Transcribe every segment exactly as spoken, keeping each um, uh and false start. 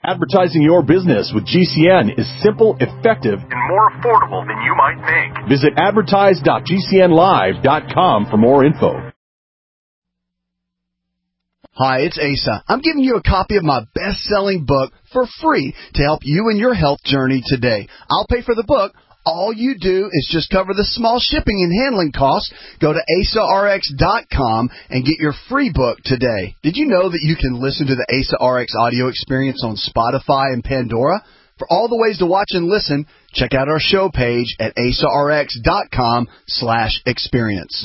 Advertising your business with G C N is simple, effective, and more affordable than you might think. Visit advertise dot g c n live dot com for more info. Hi, it's Asa. I'm giving you a copy of my best-selling book for free to help you in your health journey today. I'll pay for the book. All you do is just cover the small shipping and handling costs. Go to asa r x dot com and get your free book today. Did you know that you can listen to the Asa R X audio experience on Spotify and Pandora? For all the ways to watch and listen, check out our show page at asa r x dot com slash experience.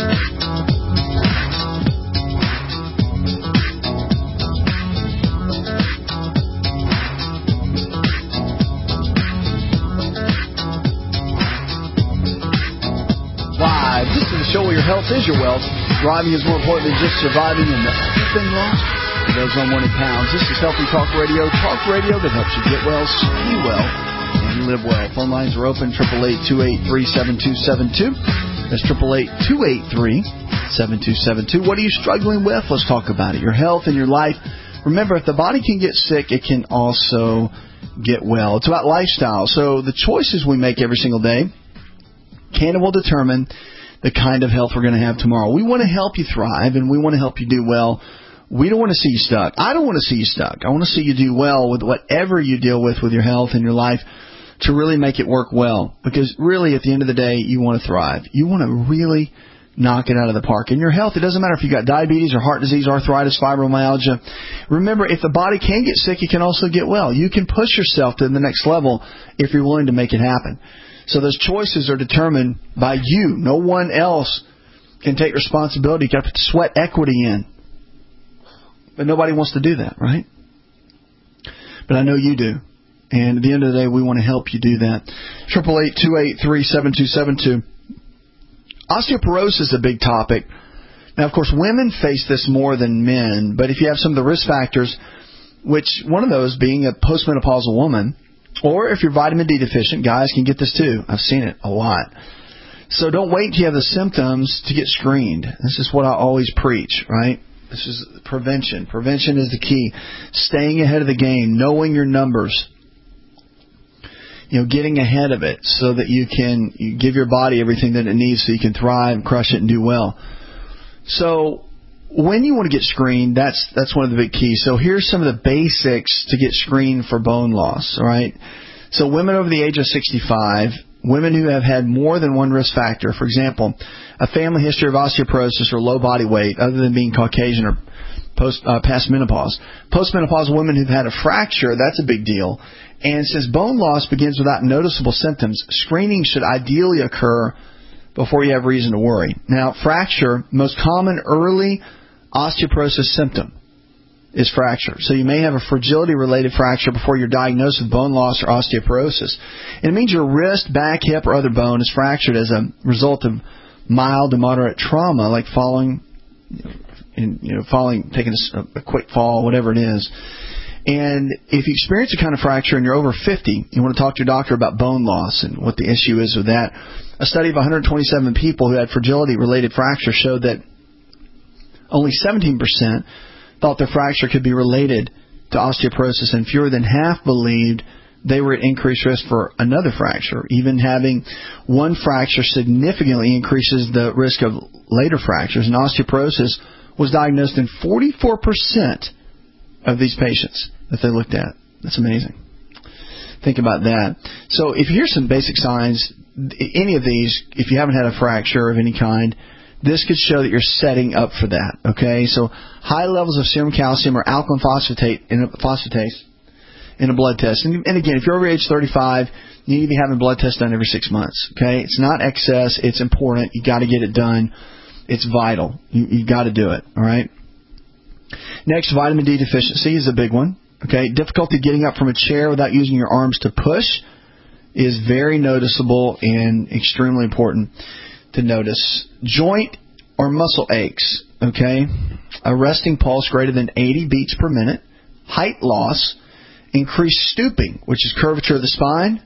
This is the show where your health is your wealth. Thriving is more important than just surviving, and everything lost goes on one in pounds. This is Healthy Talk Radio, talk radio that helps you get well, stay well, and live well. Phone lines are open, eight eight eight, two eight three, seven two seven two. That's eight eight eight, two eight three, seven two seven two. What are you struggling with? Let's talk about it. Your health and your life. Remember, if the body can get sick, it can also get well. It's about lifestyle. So the choices we make every single day can and will determine the kind of health we're going to have tomorrow. We want to help you thrive, and we want to help you do well. We don't want to see you stuck. I don't want to see you stuck. I want to see you do well with whatever you deal with with your health and your life to really make it work well. Because really, at the end of the day, you want to thrive. You want to really knock it out of the park. And your health, it doesn't matter if you've got diabetes or heart disease, arthritis, fibromyalgia. Remember, if the body can get sick, it can also get well. You can push yourself to the next level if you're willing to make it happen. So those choices are determined by you. No one else can take responsibility. You've got to put sweat equity in. But nobody wants to do that, right? But I know you do. And at the end of the day, we want to help you do that. eight eight eight, two eight three, seven two seven two. Osteoporosis is a big topic. Now, of course, women face this more than men. But if you have some of the risk factors, which one of those being a postmenopausal woman, or if you're vitamin D deficient, guys can get this too. I've seen it a lot. So don't wait until you have the symptoms to get screened. This is what I always preach, right? This is prevention. Prevention is the key. Staying ahead of the game, knowing your numbers, you know, getting ahead of it so that you can you give your body everything that it needs so you can thrive, crush it, and do well. So when you want to get screened, that's that's one of the big keys. So here's some of the basics to get screened for bone loss, all right? So women over the age of sixty-five, women who have had more than one risk factor, for example, a family history of osteoporosis or low body weight, other than being Caucasian or post uh, past menopause. Postmenopausal women who've had a fracture, that's a big deal. And since bone loss begins without noticeable symptoms, screening should ideally occur before you have reason to worry. Now, fracture, most common early osteoporosis symptom is fracture. So you may have a fragility-related fracture before you're diagnosed with bone loss or osteoporosis. And it means your wrist, back, hip, or other bone is fractured as a result of mild to moderate trauma, like falling, in, you know, falling, taking a, a quick fall, whatever it is. And if you experience a kind of fracture and you're over fifty, you want to talk to your doctor about bone loss and what the issue is with that. A study of one hundred twenty-seven people who had fragility-related fracture showed that only seventeen percent thought their fracture could be related to osteoporosis, and fewer than half believed they were at increased risk for another fracture. Even having one fracture significantly increases the risk of later fractures, and osteoporosis was diagnosed in forty-four percent of these patients that they looked at. That's amazing. Think about that. So if here's some basic signs, any of these, if you haven't had a fracture of any kind, this could show that you're setting up for that, okay? So high levels of serum calcium or alkaline phosphatase in a, phosphatase in a blood test. And, and again, if you're over age thirty-five, you need to be having blood tests done every six months, okay? It's not excess. It's important. You got to get it done. It's vital. You, you got to do it, all right? Next, vitamin D deficiency is a big one, okay? Difficulty getting up from a chair without using your arms to push is very noticeable and extremely important to notice. Joint or muscle aches, okay? A resting pulse greater than eighty beats per minute. Height loss. Increased stooping, which is curvature of the spine.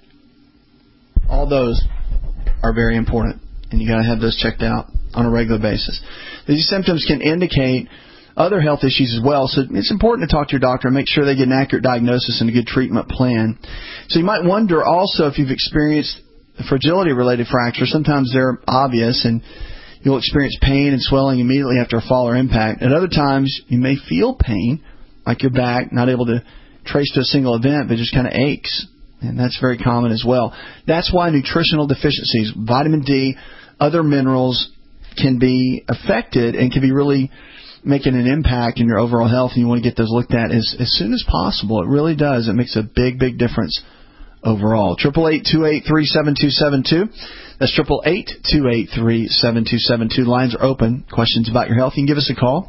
All those are very important, and you got to have those checked out on a regular basis. These symptoms can indicate other health issues as well. So it's important to talk to your doctor and make sure they get an accurate diagnosis and a good treatment plan. So you might wonder also if you've experienced fragility-related fractures. Sometimes they're obvious, and you'll experience pain and swelling immediately after a fall or impact. At other times, you may feel pain, like your back, not able to trace to a single event, but just kind of aches. And that's very common as well. That's why nutritional deficiencies, vitamin D, other minerals, can be affected and can be really making an impact in your overall health, and you want to get those looked at as, as soon as possible. It really does. It makes a big, big difference overall. eight eight eight, two eight three, seven two seven two. That's eight eight eight, two eight three, seven two seven two. Lines are open. Questions about your health, you can give us a call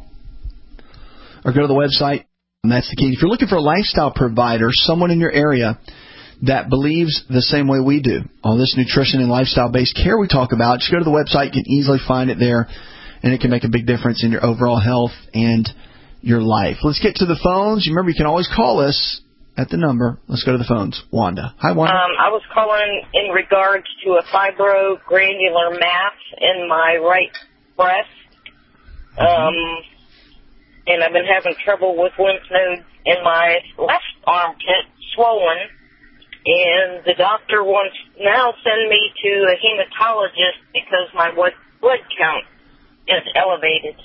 or go to the website. And that's the key. If you're looking for a lifestyle provider, someone in your area that believes the same way we do, all this nutrition and lifestyle-based care we talk about, just go to the website. You can easily find it there, and it can make a big difference in your overall health and your life. Let's get to the phones. Remember, you can always call us at the number. Let's go to the phones. Wanda. Hi, Wanda. Um, I was calling in regards to a fibrogranular mass in my right breast. Um, and I've been having trouble with lymph nodes in my left armpit, swollen. And the doctor wants now send me to a hematologist because my blood count is elevated.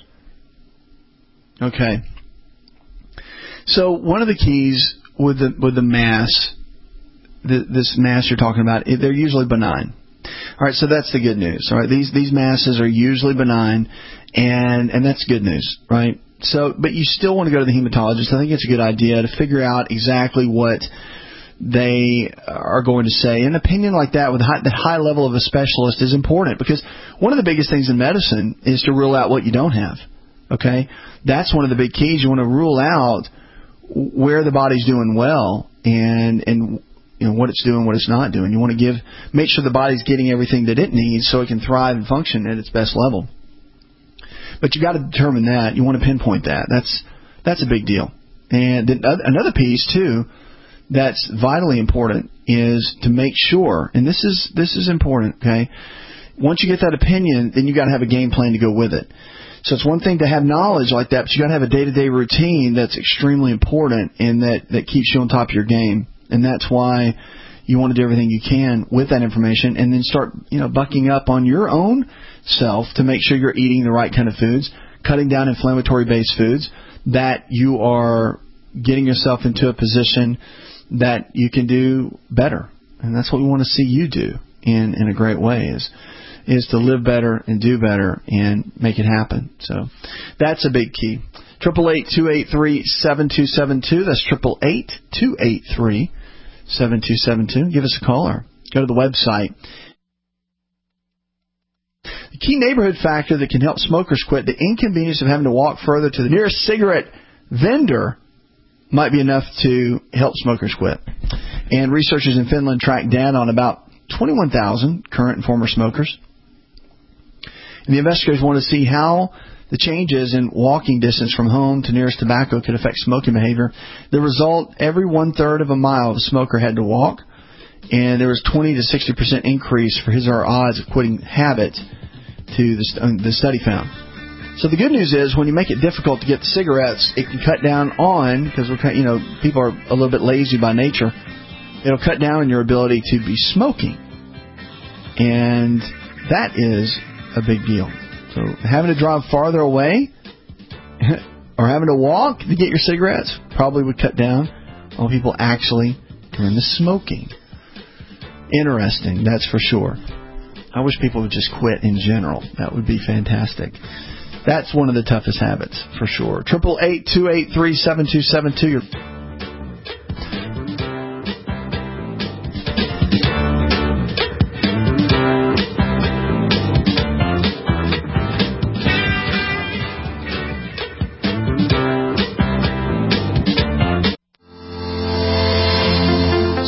Okay. So one of the keys with the with the mass, the, this mass you're talking about, they're usually benign. All right, so that's the good news. All right, these these masses are usually benign, and and that's good news, right? So, but you still want to go to the hematologist. I think it's a good idea to figure out exactly what they are going to say. An opinion like that with high, the high level of a specialist is important, because one of the biggest things in medicine is to rule out what you don't have. Okay, that's one of the big keys. You want to rule out where the body's doing well and and you know what it's doing, what it's not doing. You want to give make sure the body's getting everything that it needs so it can thrive and function at its best level. But you got to determine that. You want to pinpoint that. That's that's a big deal. And then another piece too that's vitally important is to make sure, and this is this is important, okay? Once you get that opinion, then you got to have a game plan to go with it. So it's one thing to have knowledge like that, but you got to have a day-to-day routine that's extremely important and that, that keeps you on top of your game. And that's why you want to do everything you can with that information, and then start, you know, bucking up on your own self to make sure you're eating the right kind of foods, cutting down inflammatory-based foods, that you are getting yourself into a position that you can do better. And that's what we want to see you do in, in a great way, is is to live better and do better and make it happen. So that's a big key. eight eight eight, two eight three, seven two seven two. That's eight eight eight, two eight three, seven two seven two. Give us a call or go to the website. The key neighborhood factor that can help smokers quit, the inconvenience of having to walk further to the nearest cigarette vendor, might be enough to help smokers quit. And researchers in Finland tracked data on about twenty-one thousand current and former smokers. And the investigators want to see how the changes in walking distance from home to nearest tobacco could affect smoking behavior. The result, every one-third of a mile the smoker had to walk, and there was twenty to sixty percent increase for his or her odds of quitting habit, to the, the study found. So the good news is, when you make it difficult to get the cigarettes, it can cut down on, because we're, you know, people are a little bit lazy by nature, it'll cut down on your ability to be smoking. And that is a big deal. So having to drive farther away or having to walk to get your cigarettes probably would cut down on people actually doing the smoking. Interesting, that's for sure. I wish people would just quit in general. That would be fantastic. That's one of the toughest habits, for sure. eight eight eight, two eight three, seven two seven two.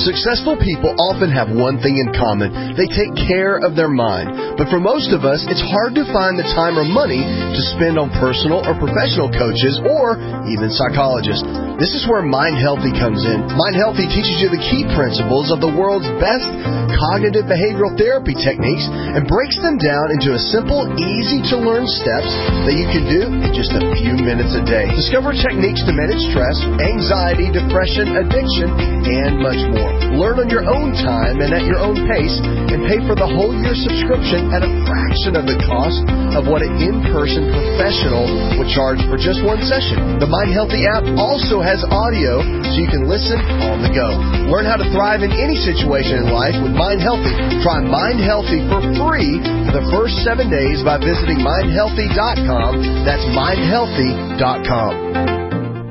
Successful people often have one thing in common. They take care of their mind. But for most of us, it's hard to find the time or money to spend on personal or professional coaches or even psychologists. This is where Mind Healthy comes in. Mind Healthy teaches you the key principles of the world's best cognitive behavioral therapy techniques and breaks them down into a simple, easy-to-learn steps that you can do in just a few minutes a day. Discover techniques to manage stress, anxiety, depression, addiction, and much more. Learn on your own time and at your own pace, and pay for the whole year subscription at a fraction of the cost of what an in-person professional would charge for just one session. The Mind Healthy app also has audio so you can listen on the go. Learn how to thrive in any situation in life with Mind Healthy. Try Mind Healthy for free for the first seven days by visiting mind healthy dot com. That's mind healthy dot com.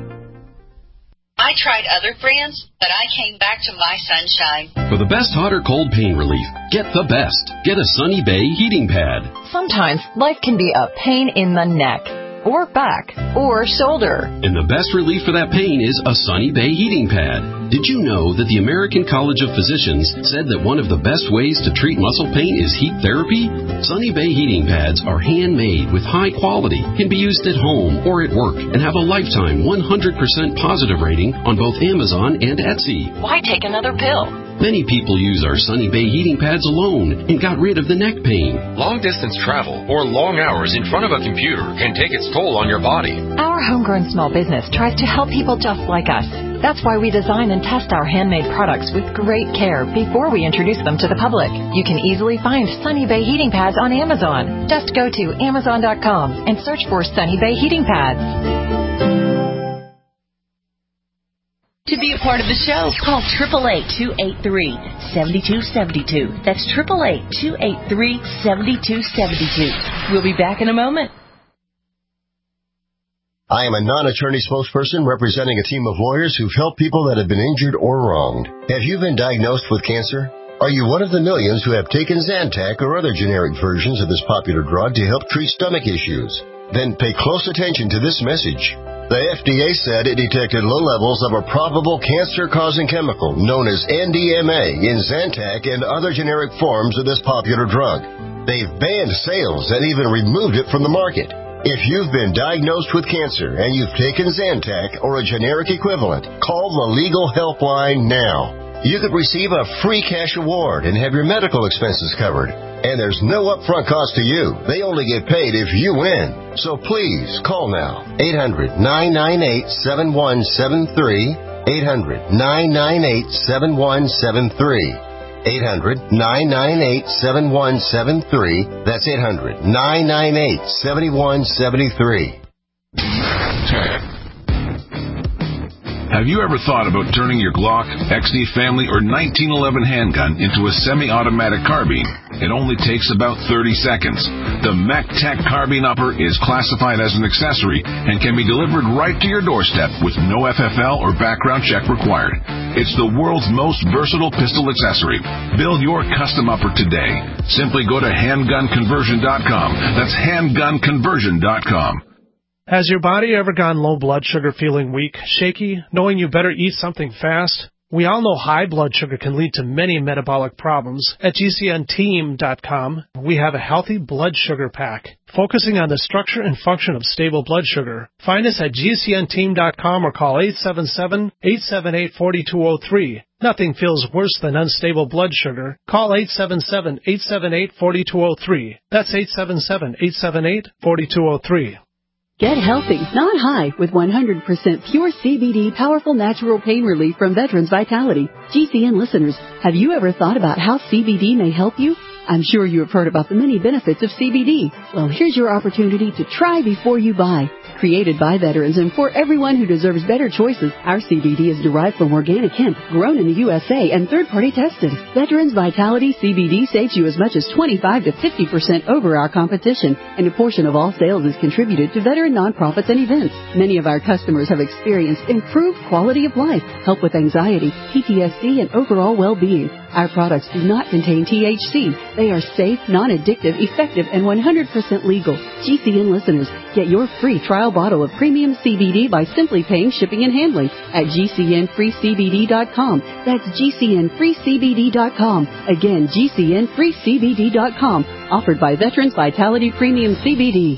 I tried other brands, but I came back to My Sunshine. For the best hot or cold pain relief, get the best. Get a Sunny Bay heating pad. Sometimes life can be a pain in the neck, or back, or shoulder. And the best relief for that pain is a Sunny Bay heating pad. Did you know that the American College of Physicians said that one of the best ways to treat muscle pain is heat therapy? Sunny Bay heating pads are handmade with high quality, can be used at home or at work, and have a lifetime one hundred percent positive rating on both Amazon and Etsy. Why take another pill? Many people use our Sunny Bay heating pads alone and got rid of the neck pain. Long-distance travel or long hours in front of a computer can take its toll on your body. Our homegrown small business tries to help people just like us. That's why we design and test our handmade products with great care before we introduce them to the public. You can easily find Sunny Bay heating pads on Amazon. Just go to amazon dot com and search for Sunny Bay heating pads. To be a part of the show, call eight eight eight, two eight three, seven two seven two. That's eight eight eight, two eight three, seven two seven two. We'll be back in a moment. I am a non-attorney spokesperson representing a team of lawyers who've helped people that have been injured or wronged. Have you been diagnosed with cancer? Are you one of the millions who have taken Zantac or other generic versions of this popular drug to help treat stomach issues? Then pay close attention to this message. The F D A said it detected low levels of a probable cancer-causing chemical known as N D M A in Zantac and other generic forms of this popular drug. They've banned sales and even removed it from the market. If you've been diagnosed with cancer and you've taken Zantac or a generic equivalent, call the Legal Helpline now. You could receive a free cash award and have your medical expenses covered. And there's no upfront cost to you. They only get paid if you win. So please, call now. eight hundred, nine nine eight, seven one seven three. eight hundred, nine nine eight, seven one seven three. eight hundred, nine nine eight, seven one seven three. That's eight hundred, nine nine eight, seven one seven three. Have you ever thought about turning your Glock, X D Family, or nineteen eleven handgun into a semi-automatic carbine? It only takes about thirty seconds. The MacTac Carbine Upper is classified as an accessory and can be delivered right to your doorstep with no F F L or background check required. It's the world's most versatile pistol accessory. Build your custom upper today. Simply go to handgun conversion dot com. That's handgun conversion dot com. Has your body ever gone low blood sugar, feeling weak, shaky, knowing you better eat something fast? We all know high blood sugar can lead to many metabolic problems. At G C N team dot com, we have a healthy blood sugar pack, focusing on the structure and function of stable blood sugar. Find us at G C N team dot com or call eight seven seven, eight seven eight, four two zero three. Nothing feels worse than unstable blood sugar. Call eight seven seven, eight seven eight, four two zero three. That's eight seven seven, eight seven eight, four two zero three. Get healthy, not high, with one hundred percent pure C B D powerful natural pain relief from Veterans Vitality. G C N listeners, have you ever thought about how C B D may help you? I'm sure you have heard about the many benefits of C B D. Well, here's your opportunity to try before you buy. Created by veterans and for everyone who deserves better choices, our C B D is derived from organic hemp, grown in the U S A and third-party tested. Veterans Vitality C B D saves you as much as twenty-five to fifty percent over our competition, and a portion of all sales is contributed to veteran nonprofits and events. Many of our customers have experienced improved quality of life, help with anxiety, P T S D, and overall well-being. Our products do not contain T H C. They are safe, non-addictive, effective, and one hundred percent legal. G C N listeners, get your free trial bottle of premium C B D by simply paying shipping and handling at G C N free C B D dot com. That's G C N free C B D dot com. Again, G C N free C B D dot com. Offered by Veterans Vitality Premium C B D.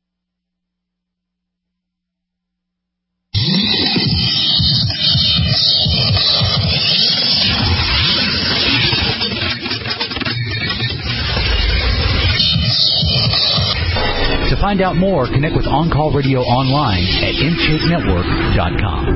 To find out more, connect with On Call Radio online at intake network dot com.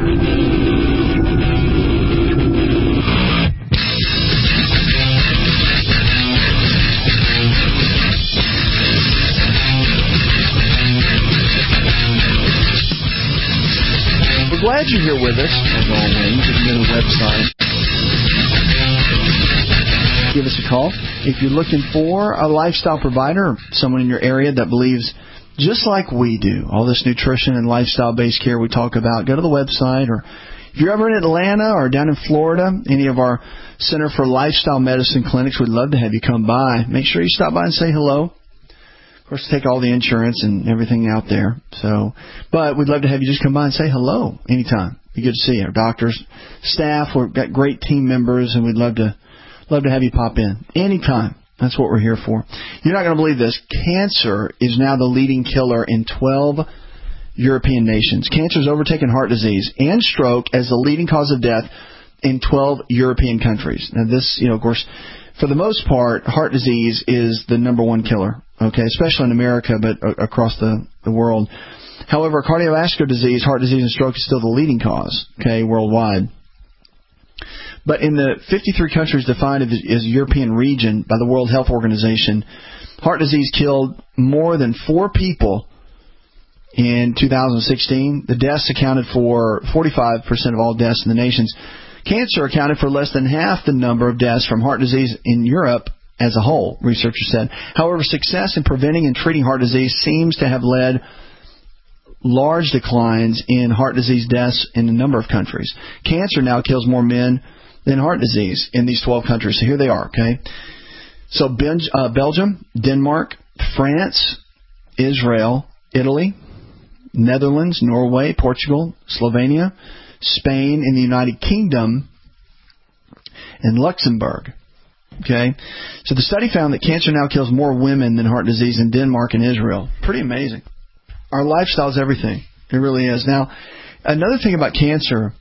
We're glad you're here with us, as always. You can go to the website. Give us a call. If you're looking for a lifestyle provider, someone in your area that believes just like we do, all this nutrition and lifestyle-based care we talk about, go to the website. Or if you're ever in Atlanta or down in Florida, any of our Center for Lifestyle Medicine clinics, we'd love to have you come by. Make sure you stop by and say hello. Of course, take all the insurance and everything out there. So, but we'd love to have you just come by and say hello anytime. Be good to see you. Our doctors, staff, we've got great team members, and we'd love to love to have you pop in anytime. That's what we're here for. You're not going to believe this. Cancer is now the leading killer in twelve European nations. Cancer has overtaken heart disease and stroke as the leading cause of death in twelve European countries. Now, this, you know, of course, for the most part, heart disease is the number one killer, okay, especially in America, but across the, the world. However, cardiovascular disease, heart disease, and stroke is still the leading cause, okay, worldwide. But in the fifty-three countries defined as a European region by the World Health Organization, heart disease killed more than four people in two thousand sixteen. The deaths accounted for forty-five percent of all deaths in the nations. Cancer accounted for less than half the number of deaths from heart disease in Europe as a whole, researchers said. However, success in preventing and treating heart disease seems to have led large declines in heart disease deaths in a number of countries. Cancer now kills more men than heart disease in these twelve countries. So here they are, okay? So uh, Belgium, Denmark, France, Israel, Italy, Netherlands, Norway, Portugal, Slovenia, Spain, and the United Kingdom, and Luxembourg. Okay? So the study found that cancer now kills more women than heart disease in Denmark and Israel. Pretty amazing. Our lifestyle is everything. It really is. Now, another thing about cancer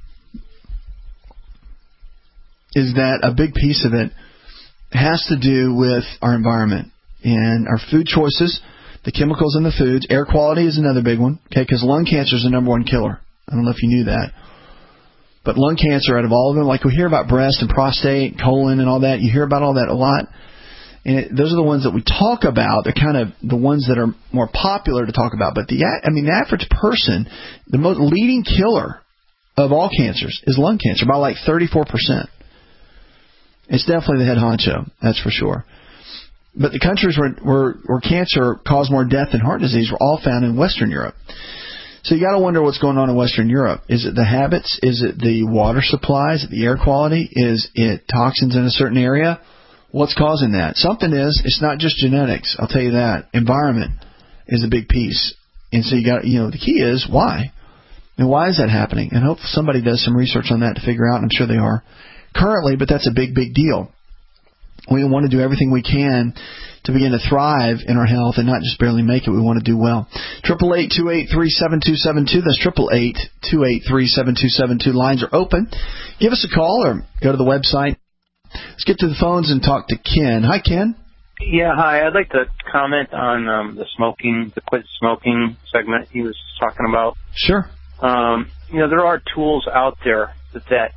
is that a big piece of it has to do with our environment and our food choices, the chemicals in the foods. Air quality is another big one, okay, because lung cancer is the number one killer. I don't know if you knew that. But lung cancer, out of all of them, like we hear about breast and prostate, colon and all that, you hear about all that a lot. And it, those are the ones that we talk about. They're kind of the ones that are more popular to talk about. But the, I mean, the average person, the most leading killer of all cancers is lung cancer by like thirty-four percent. It's definitely the head honcho, that's for sure. But the countries where, where, where cancer caused more death than heart disease were all found in Western Europe. So you got to wonder what's going on in Western Europe. Is it the habits? Is it the water supply? Is it the air quality? Is it toxins in a certain area? What's causing that? Something is. It's not just genetics. I'll tell you that. Environment is a big piece. And so you got, you know, the key is why. And why is that happening? And I hope somebody does some research on that to figure out. I'm sure they are currently, but that's a big, big deal. We want to do everything we can to begin to thrive in our health and not just barely make it. We want to do well. triple eight, two eight three, seven two seven two. That's triple eight, two eight three, seven two seven two. Lines are open. Give us a call or go to the website. Let's get to the phones and talk to Ken. Hi, Ken. Yeah, hi. I'd like to comment on um, the smoking, the quit smoking segment he was talking about. Sure. Um, you know, there are tools out there that, that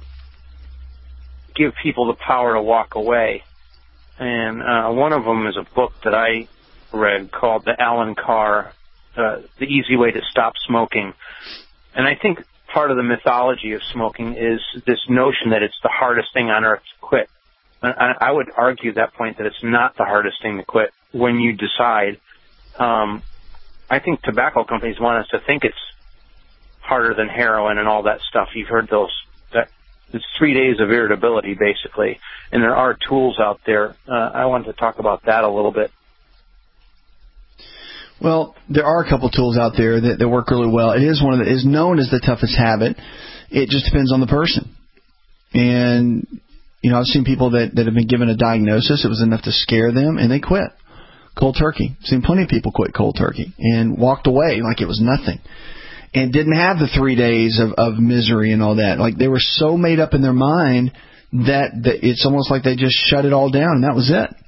give people the power to walk away. And uh, one of them is a book that I read called The Alan Carr, uh, The Easy Way to Stop Smoking. And I think part of the mythology of smoking is this notion that it's the hardest thing on earth to quit. And I, I would argue that point that it's not the hardest thing to quit when you decide. Um, I think tobacco companies want us to think it's harder than heroin and all that stuff. You've heard those that it's three days of irritability, basically. And there are tools out there. Uh, I wanted to talk about that a little bit. Well, there are a couple tools out there that, that work really well. It is one of the, is known as the toughest habit. It just depends on the person. And, you know, I've seen people that, that have been given a diagnosis. It was enough to scare them, and they quit cold turkey. I've seen plenty of people quit cold turkey and walked away like it was nothing and didn't have the three days of, of misery and all that. Like, they were so made up in their mind that, that it's almost like they just shut it all down, and that was it.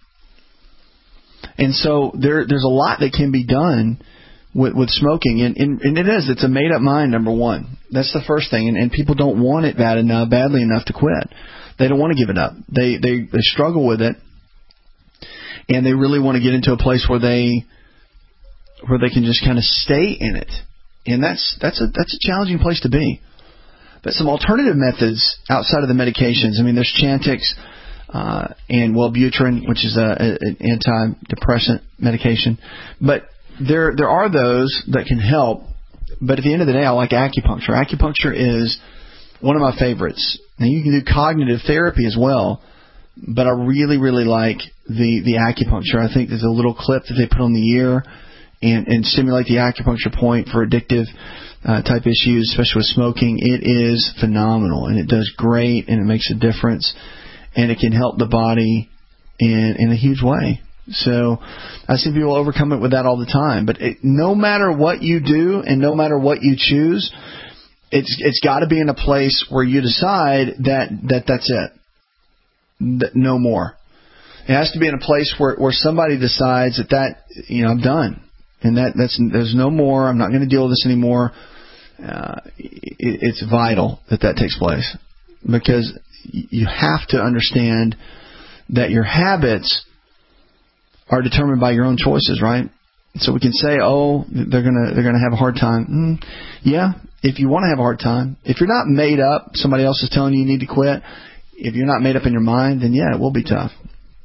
And so there, there's a lot that can be done with, with smoking, and, and, and it is. It's a made-up mind, number one. That's the first thing, and, and people don't want it bad enough, badly enough to quit. They don't want to give it up. They, they, they struggle with it, and they really want to get into a place where they, where they can just kind of stay in it, and that's that's a that's a challenging place to be. But some alternative methods outside of the medications. I mean, there's Chantix. Uh, and Wellbutrin, which is a, an antidepressant medication. But there there are those that can help. But at the end of the day, I like acupuncture. Acupuncture is one of my favorites. Now, you can do cognitive therapy as well, but I really, really like the, the acupuncture. I think there's a little clip that they put on the ear and, and stimulate the acupuncture point for addictive uh, type issues, especially with smoking. It is phenomenal, and it does great, and it makes a difference. And it can help the body in in a huge way. So I see people overcome it with that all the time. But it, no matter what you do and no matter what you choose, it's it's got to be in a place where you decide that, that that's it. That no more. It has to be in a place where, where somebody decides that, that, you know, I'm done. And that that's there's no more. I'm not going to deal with this anymore. Uh, it, it's vital that that takes place. Because you have to understand that your habits are determined by your own choices, right? So we can say, oh, they're gonna they're gonna have a hard time. Mm, yeah, if you want to have a hard time, if you're not made up, somebody else is telling you you need to quit. If you're not made up in your mind, then yeah, it will be tough.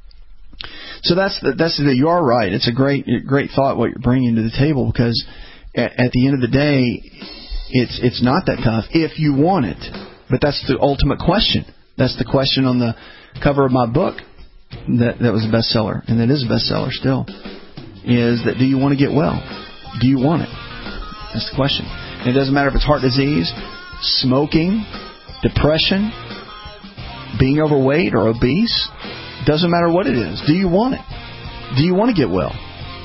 So that's the, that's the, you are right. It's a great great thought what you're bringing to the table, because at, at the end of the day, it's it's not that tough if you want it. But that's the ultimate question. That's the question on the cover of my book that, that was a bestseller, and that is a bestseller still, is that do you want to get well? Do you want it? That's the question. And it doesn't matter if it's heart disease, smoking, depression, being overweight or obese. It doesn't matter what it is. Do you want it? Do you want to get well?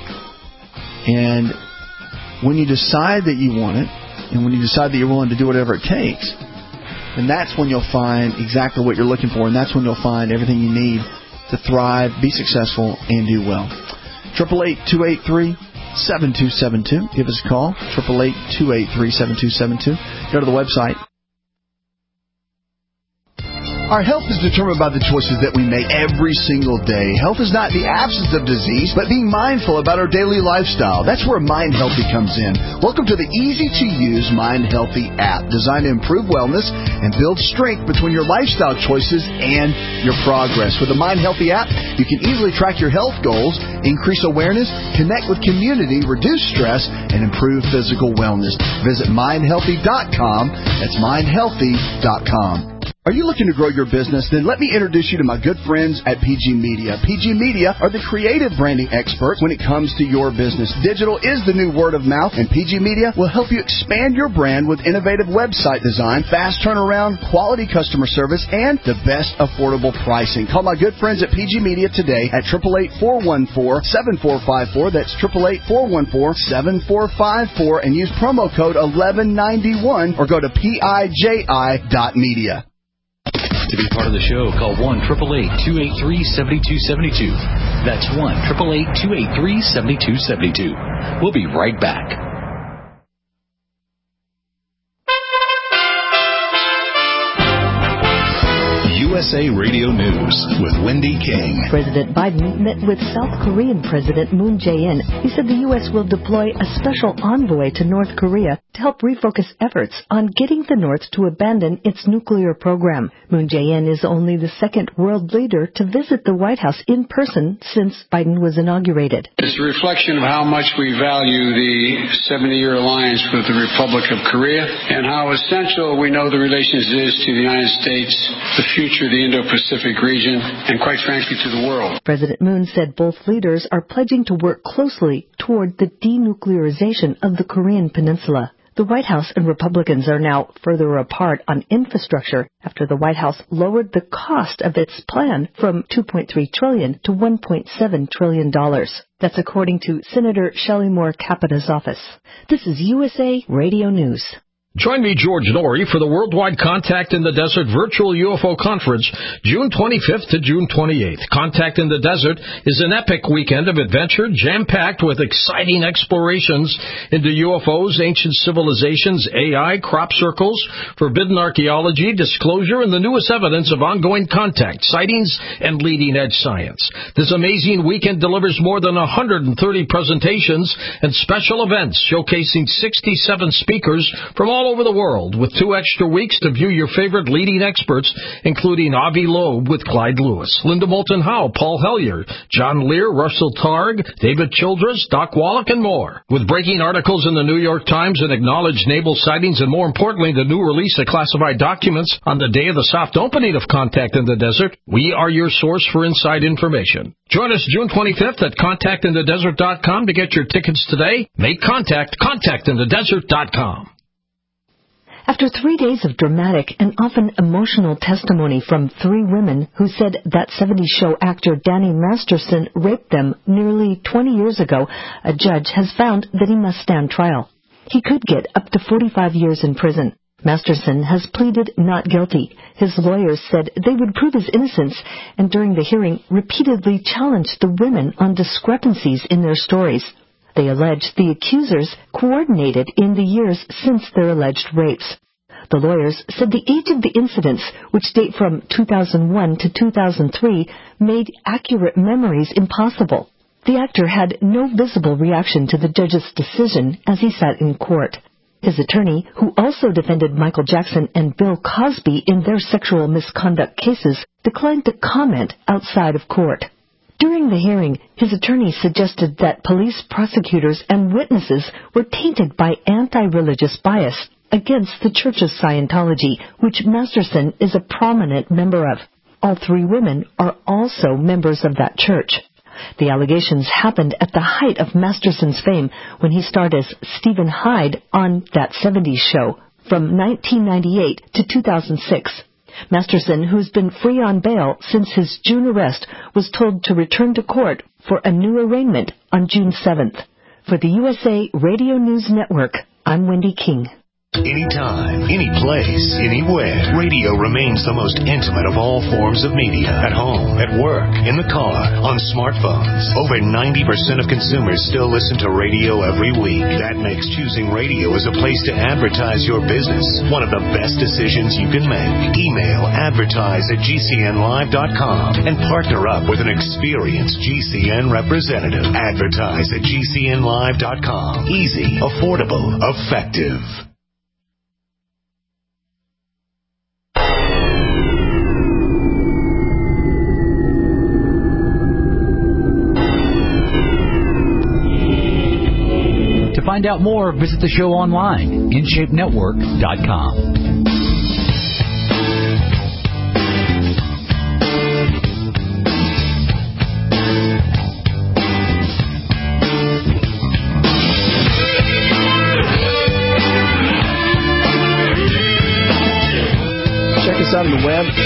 And when you decide that you want it, and when you decide that you're willing to do whatever it takes, and that's when you'll find exactly what you're looking for, and that's when you'll find everything you need to thrive, be successful, and do well. eight eight eight, two eight three, seven two seven two. Give us a call. eight eight eight, two eight three, seven two seven two. Go to the website. Our health is determined by the choices that we make every single day. Health is not the absence of disease, but being mindful about our daily lifestyle. That's where Mind Healthy comes in. Welcome to the easy-to-use Mind Healthy app, designed to improve wellness and build strength between your lifestyle choices and your progress. With the Mind Healthy app, you can easily track your health goals, increase awareness, connect with community, reduce stress, and improve physical wellness. Visit mind healthy dot com. That's mind healthy dot com. Are you looking to grow your business? Then let me introduce you to my good friends at P G Media. P G Media are the creative branding experts when it comes to your business. Digital is the new word of mouth, and P G Media will help you expand your brand with innovative website design, fast turnaround, quality customer service, and the best affordable pricing. Call my good friends at P G Media today at eight eight eight, four one four, seven four five four. That's eight eight eight, four one four, seven four five four, and use promo code eleven ninety-one or go to P I J I dot media. To be part of the show, call one eight eight eight, two eight three, seven two seven two. That's one eight eight eight, two eight three, seven two seven two. We'll be right back. U S A Radio News with Wendy King. President Biden met with South Korean President Moon Jae-in. He said the U S will deploy a special envoy to North Korea to help refocus efforts on getting the North to abandon its nuclear program. Moon Jae-in is only the second world leader to visit the White House in person since Biden was inaugurated. It's a reflection of how much we value the seventy-year alliance with the Republic of Korea and how essential we know the relations is to the United States, the future of the Indo-Pacific region, and quite frankly to the world. President Moon said both leaders are pledging to work closely toward the denuclearization of the Korean Peninsula. The White House and Republicans are now further apart on infrastructure after the White House lowered the cost of its plan from two point three trillion dollars to one point seven trillion dollars. That's according to Senator Shelley Moore Capita's office. This is U S A Radio News. Join me, George Norrie, for the Worldwide Contact in the Desert Virtual U F O Conference, June twenty-fifth to June twenty-eighth. Contact in the Desert is an epic weekend of adventure, jam-packed with exciting explorations into U F Os, ancient civilizations, A I, crop circles, forbidden archaeology, disclosure, and the newest evidence of ongoing contact, sightings, and leading-edge science. This amazing weekend delivers more than one hundred thirty presentations and special events showcasing sixty-seven speakers from all over the world, with two extra weeks to view your favorite leading experts, including Avi Loeb with Clyde Lewis, Linda Moulton Howe, Paul Hellyer, John Lear, Russell Targ, David Childress, Doc Wallach, and more. With breaking articles in the New York Times and acknowledged naval sightings, and more importantly, the new release of classified documents on the day of the soft opening of Contact in the Desert, we are your source for inside information. Join us June twenty-fifth at contact in the desert dot com to get your tickets today. Make contact, contact in the desert dot com. After three days of dramatic and often emotional testimony from three women who said that seventies show actor Danny Masterson raped them nearly twenty years ago, a judge has found that he must stand trial. He could get up to forty-five years in prison. Masterson has pleaded not guilty. His lawyers said they would prove his innocence, and during the hearing repeatedly challenged the women on discrepancies in their stories. They allege the accusers coordinated in the years since their alleged rapes. The lawyers said the age of the incidents, which date from two thousand one to two thousand three, made accurate memories impossible. The actor had no visible reaction to the judge's decision as he sat in court. His attorney, who also defended Michael Jackson and Bill Cosby in their sexual misconduct cases, declined to comment outside of court. During the hearing, his attorney suggested that police, prosecutors, and witnesses were tainted by anti-religious bias against the Church of Scientology, which Masterson is a prominent member of. All three women are also members of that church. The allegations happened at the height of Masterson's fame when he starred as Stephen Hyde on That seventies Show from nineteen ninety-eight to two thousand six. Masterson, who's been free on bail since his June arrest, was told to return to court for a new arraignment on June seventh. For the U S A Radio News Network, I'm Wendy King. Anytime, any place, anywhere. Radio remains the most intimate of all forms of media. At home, at work, in the car, on smartphones. Over ninety percent of consumers still listen to radio every week. That makes choosing radio as a place to advertise your business one of the best decisions you can make. Email advertise at G C N live dot com and partner up with an experienced G C N representative. Advertise at G C N live dot com. Easy, affordable, effective. To find out more, visit the show online, in shape network dot com. Check us out on the web.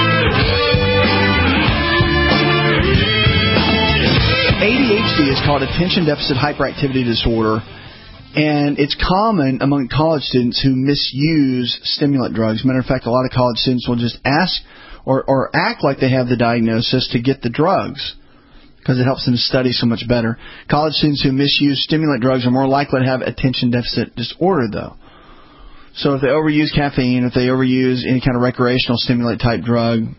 A D H D is called attention deficit hyperactivity disorder, and it's common among college students who misuse stimulant drugs. Matter of fact, a lot of college students will just ask or, or act like they have the diagnosis to get the drugs because it helps them study so much better. College students who misuse stimulant drugs are more likely to have attention deficit disorder, though. So if they overuse caffeine, if they overuse any kind of recreational stimulant type drug,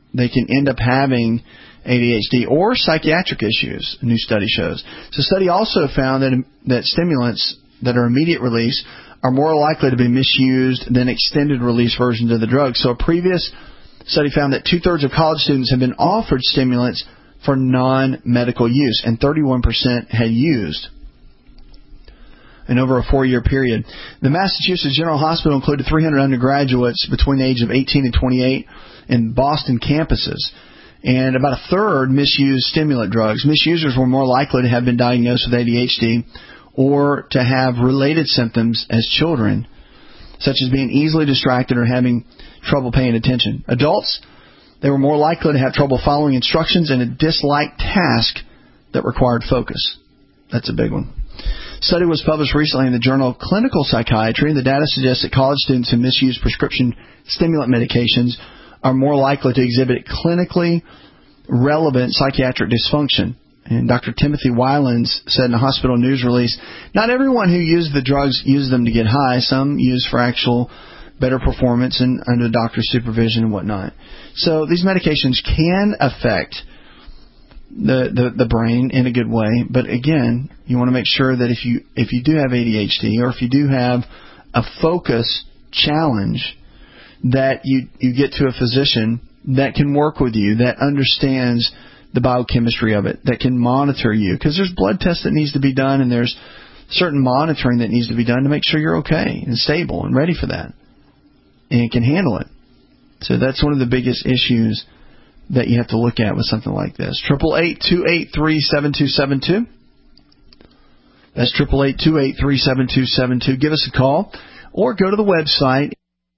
they can end up having A D H D or psychiatric issues, a new study shows. So the study also found that that stimulants that are immediate release are more likely to be misused than extended release versions of the drug. So a previous study found that two-thirds of college students have been offered stimulants for non-medical use, and thirty-one percent had used in over a four-year period. The Massachusetts General Hospital included three hundred undergraduates between the age of eighteen and twenty-eight in Boston campuses, and about a third misused stimulant drugs. Misusers were more likely to have been diagnosed with A D H D or to have related symptoms as children, such as being easily distracted or having trouble paying attention. Adults, they were more likely to have trouble following instructions and a disliked task that required focus. That's a big one. Study was published recently in the Journal of Clinical Psychiatry, and the data suggests that college students who misuse prescription stimulant medications are more likely to exhibit clinically relevant psychiatric dysfunction. And Doctor Timothy Wylans said in a hospital news release, not everyone who uses the drugs uses them to get high. Some use for actual better performance and under doctor's supervision and whatnot. So these medications can affect the, the, the brain in a good way. But again, you want to make sure that if you if you do have A D H D or if you do have a focus challenge, that you, you get to a physician that can work with you, that understands the biochemistry of it, that can monitor you. Because there's blood tests that needs to be done, and there's certain monitoring that needs to be done to make sure you're okay and stable and ready for that and can handle it. So that's one of the biggest issues that you have to look at with something like this. eight eight eight, two eight three, seven two seven two. That's eight eight eight, two eight three, seven two seven two. Give us a call or go to the website.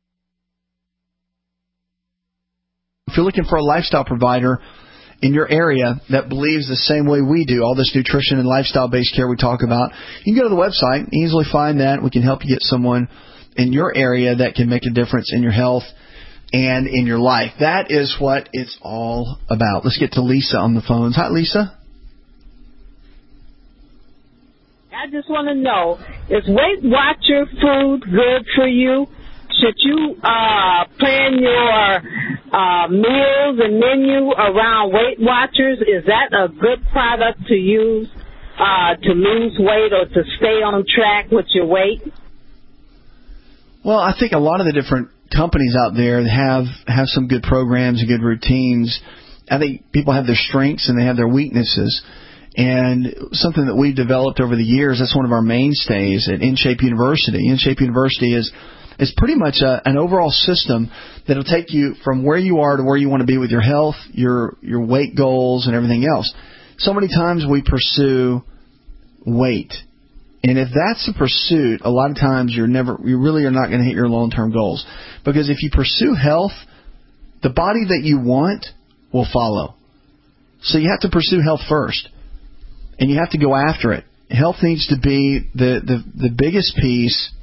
If you're looking for a lifestyle provider in your area that believes the same way we do, all this nutrition and lifestyle-based care we talk about, you can go to the website, easily find that. We can help you get someone in your area that can make a difference in your health and in your life. That is what it's all about. Let's get to Lisa on the phones. Hi, Lisa. I just want to know, is Weight Watcher food good for you? Should you uh, plan your uh, meals and menu around Weight Watchers? Is that a good product to use uh, to lose weight or to stay on track with your weight? Well, I think a lot of the different companies out there have, have some good programs and good routines. I think people have their strengths and they have their weaknesses. And something that we've developed over the years, that's one of our mainstays at InShape University. InShape University is is pretty much a, an overall system that will take you from where you are to where you want to be with your health, your your weight goals, and everything else. So many times we pursue weight. And if that's the pursuit, a lot of times you're never, you really are not going to hit your long-term goals. Because if you pursue health, the body that you want will follow. So you have to pursue health first. And you have to go after it. Health needs to be the, the, the biggest piece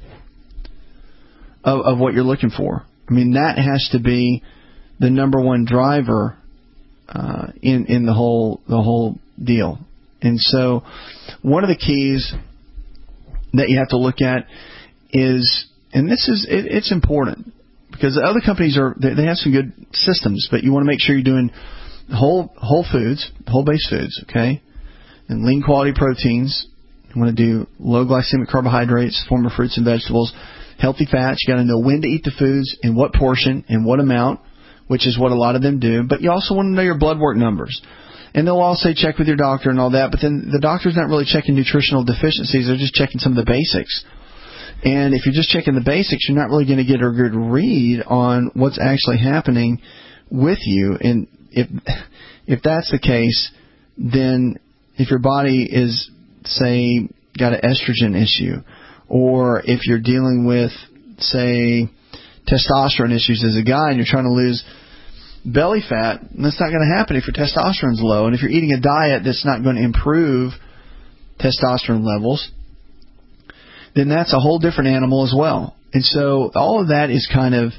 of, of what you're looking for. I mean, that has to be the number one driver uh, in in the whole the whole deal. And so, one of the keys that you have to look at is, and this is it, it's important because the other companies are they, they have some good systems, but you want to make sure you're doing whole whole foods, whole base foods, okay, and lean quality proteins. You want to do low glycemic carbohydrates, form of fruits and vegetables. Healthy fats, you got to know when to eat the foods, in what portion, in what amount, which is what a lot of them do. But you also want to know your blood work numbers. And they'll all say check with your doctor and all that, but then the doctor's not really checking nutritional deficiencies. They're just checking some of the basics. And if you're just checking the basics, you're not really going to get a good read on what's actually happening with you. And if if that's the case, then if your body is, say, got an estrogen issue, or if you're dealing with, say, testosterone issues as a guy and you're trying to lose belly fat, that's not going to happen if your testosterone's low. And if you're eating a diet that's not going to improve testosterone levels, then that's a whole different animal as well. And so all of that is kind of,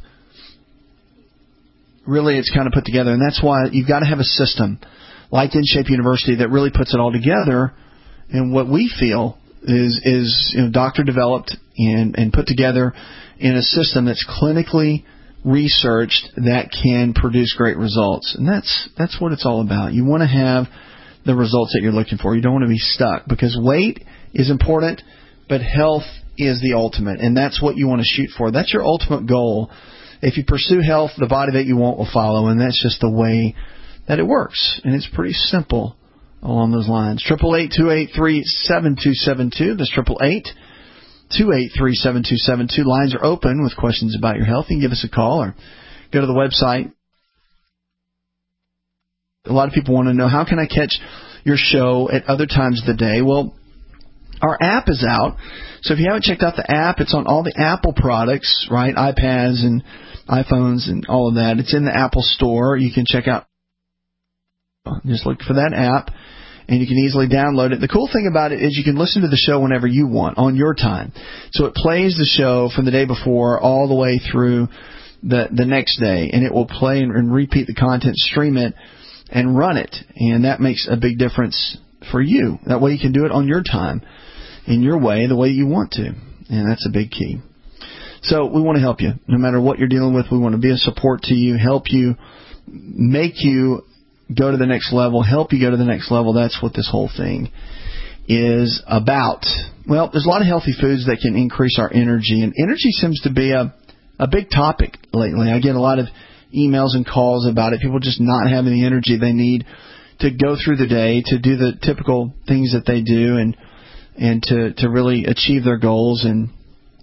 really it's kind of put together. And that's why you've got to have a system like InShape University that really puts it all together. And what we feel is is you know, doctor developed and, and put together in a system that's clinically researched that can produce great results. And that's that's what it's all about. You want to have the results that you're looking for. You don't want to be stuck, because weight is important, but health is the ultimate, and that's what you want to shoot for. That's your ultimate goal. If you pursue health, the body that you want will follow, and that's just the way that it works. And it's pretty simple along those lines. eight eight eight, two eight three, seven two seven two. That's eight eight eight, two eight three, seven two seven two. Lines are open with questions about your health. You can give us a call or go to the website. A lot of people want to know, how can I catch your show at other times of the day? Well, our app is out. So if you haven't checked out the app, it's on all the Apple products, right? iPads and iPhones and all of that. It's in the Apple Store. You can check out, just look for that app, and you can easily download it. The cool thing about it is you can listen to the show whenever you want, on your time. So it plays the show from the day before all the way through the the next day, and it will play and, and repeat the content, stream it, and run it. And that makes a big difference for you. That way you can do it on your time, in your way, the way you want to. And that's a big key. So we want to help you. No matter what you're dealing with, we want to be a support to you, help you, make you go to the next level, help you go to the next level. That's what this whole thing is about. Well, there's a lot of healthy foods that can increase our energy, and energy seems to be a, a big topic lately. I get a lot of emails and calls about it, people just not having the energy they need to go through the day, to do the typical things that they do, and and to, to really achieve their goals and,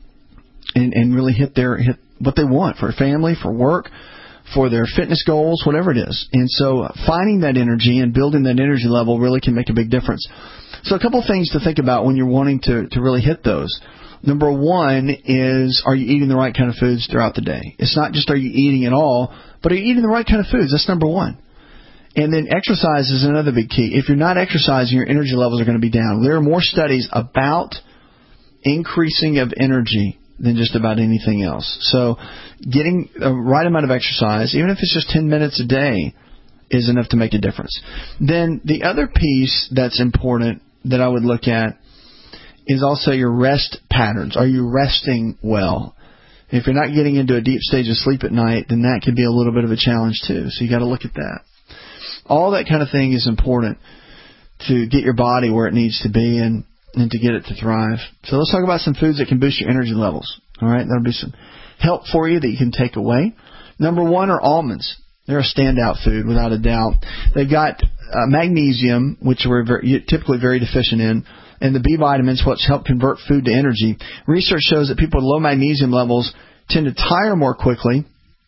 and and really hit their hit what they want for family, for work, for their fitness goals, whatever it is. And so finding that energy and building that energy level really can make a big difference. So a couple of things to think about when you're wanting to, to really hit those. Number one is, are you eating the right kind of foods throughout the day? It's not just are you eating at all, but are you eating the right kind of foods? That's number one. And then exercise is another big key. If you're not exercising, your energy levels are going to be down. There are more studies about increasing of energy than just about anything else. So getting the right amount of exercise, even if it's just ten minutes a day, is enough to make a difference. Then the other piece that's important that I would look at is also your rest patterns. Are you resting well? If you're not getting into a deep stage of sleep at night, then that could be a little bit of a challenge too. So you got to look at that. All that kind of thing is important to get your body where it needs to be and, and to get it to thrive. So let's talk about some foods that can boost your energy levels. All right, that'll be some help for you that you can take away. Number one are almonds. They're a standout food without a doubt. They've got uh, magnesium, which we're very, typically very deficient in, and the B vitamins, which help convert food to energy. Research shows that people with low magnesium levels tend to tire more quickly